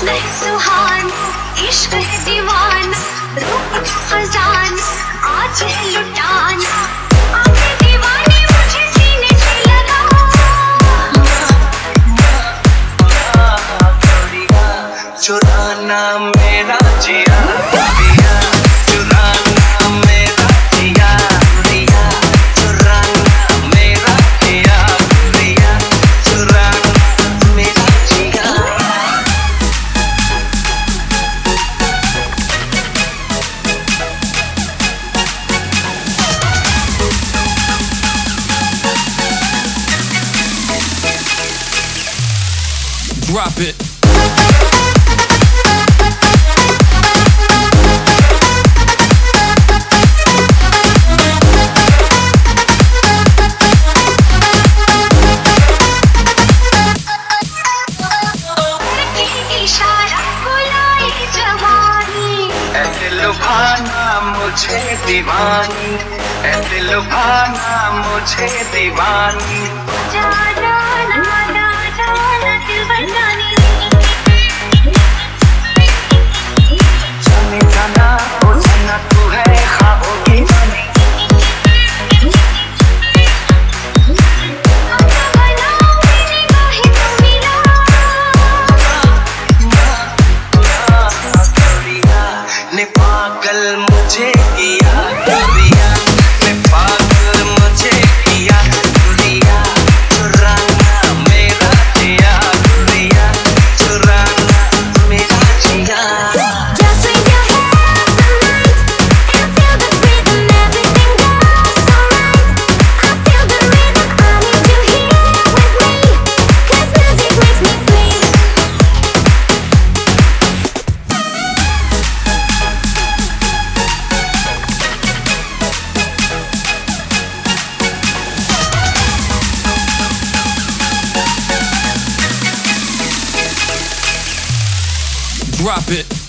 है सुहान, इश्क है दीवान, रूप खजान, आज है लुटान, आंखें दीवानी मुझे सीने से लगा। चुराना मेरा जिया दिया, चुराना मेरा जिया दिया, चुराना मेरा जिया दिया, चुराना मेरा जिया। Drop it. इशारा बुलाए जवानी, ऐसे लुभाना मुझे दीवानी, ऐसे लुभाना मुझे दीवानी। जाना ना ना जाना दिल बनानी, जाने जाना ओ जाना तू है ख्वाबों की रानी। अपना बनाओ मेरी बाहें तो मिला। ने पागल मुझे किया दुनिया, ने पागल मुझे किया दुनिया, चुराना मेरा जिया दुनिया, चुराना मेरा जिया। Just raise your hands tonight and feel the rhythm, everything goes alright. I feel the rhythm, I need you here with me, 'cause music makes me free. Drop it.